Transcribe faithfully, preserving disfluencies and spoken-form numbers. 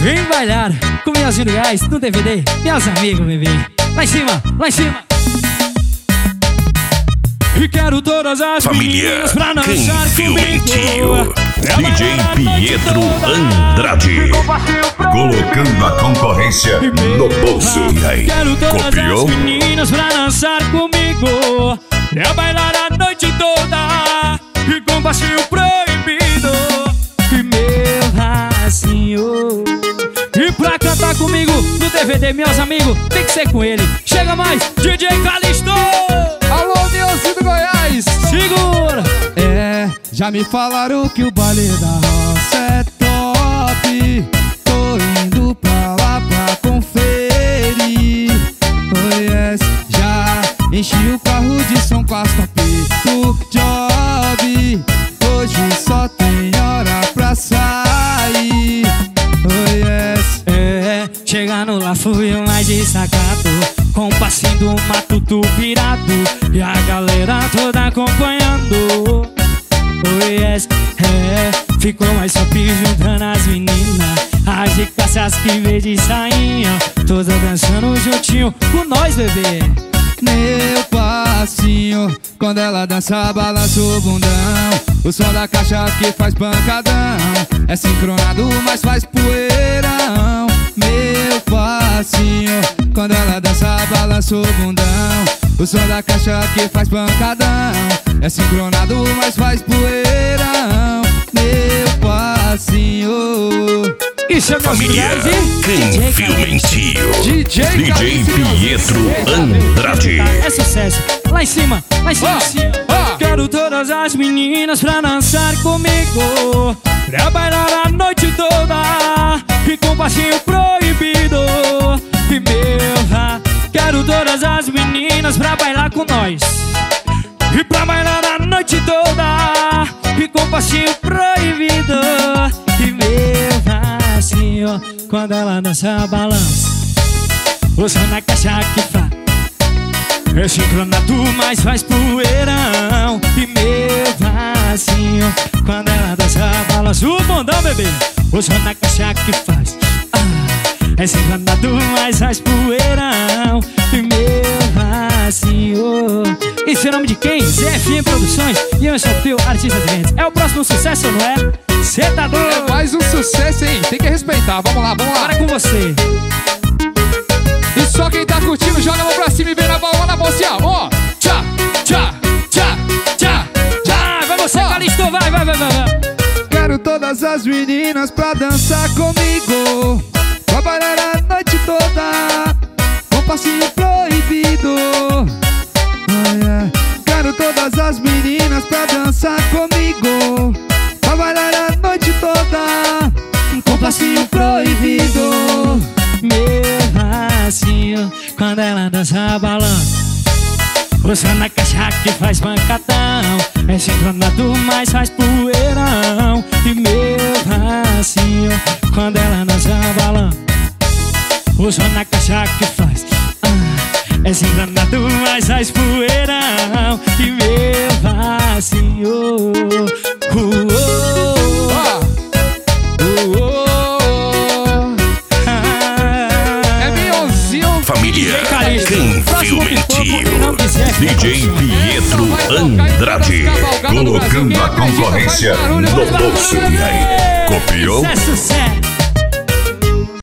Vem bailar com Melzinho do Gás no D V D, meus amigos, bebê. Lá em cima, lá em cima. E quero todas as família pra dançar comigo. D J Pietro Andrade, colocando a concorrência no bolso. E aí, quero todas copiou? As meninas pra dançar comigo, pra bailar a noite toda e com passinho proibido. E meu racinho. E pra cantar comigo no D V D, meus amigos, tem que ser com ele. Chega mais, D J Calixto. Alô, Melzinho do Goiás. Segura. É, já me falaram que o baile da roça é top. Tô indo pra lá pra conferir. Oh yes, já enchi o carro de som com as top do job. Hoje só tem hora pra sair. Oh yes. É, chegando lá fui o mais destacado, com o passinho do matuto virado e a galera toda acompanhando. Oh yes, é, ficou mais top juntando as meninas, as de caças que vê de sainha, todas dançando juntinho com nós, bebê. Meu passinho, quando ela dança, balança o bundão. O som da caixa que faz pancadão, é sincronado, mas faz poeirão. Meu passinho, quando ela dança, balança o bundão. O som da caixa que faz pancadão, é sincronado, mas faz poeirão. Meu passinho. Isso é família Canfimentinho, D J, D J Pietro Andrade. É sucesso, lá em cima, lá em cima, ah, em cima. Ah. Quero todas as meninas pra dançar comigo, pra bailar a noite toda e com passinho proibido. E meu, quero todas as meninas pra bailar com nós, e pra bailar a noite toda e com passinho proibido. E meu passinho, quando ela dança, balança o som na caixa que faz, é sincronado, mas faz poeirão. E meu passinho, quando ela dança, balança o bundão, bebê. O som na caixa que faz, ah, é sincronado, mas faz poeirão. E meu passinho. Isso é nome de quem? Z F M Produções e eu sou o teu artista de eventos. É o próximo sucesso, não é? Cê tá doido? É mais um sucesso, hein? Tem que respeitar. Vamos lá, vamos lá. Para com você. E só quem tá curtindo, joga a mão pra cima e vem na bola na mão assim, ó. Tchá, tchá, tchá, tchá, tchá. Vai você, Calixto, vai, vai, vai, vai. Quero todas as meninas pra dançar comigo, pra bailar a noite toda, com passinho proibido. Oh, yeah. Quero todas as meninas pra dançar comigo, pra bailar a noite toda, com passinho proibido. Meu passinho, quando ela dança, balança o som na caixa que faz pancadão, é sincronado, mas faz poeirão. E meu passinho, quando ela dança, balança o som na caixa que faz, ah, é sincronado, mas faz poeirão. E meu passinho, uh, uh, Ah. Uh, oh. É Melzinho. Família Canfimentinho, D J Pietro Andrade, colocando a concorrência no bolso. E aí, copiou? Sucesso, sucesso.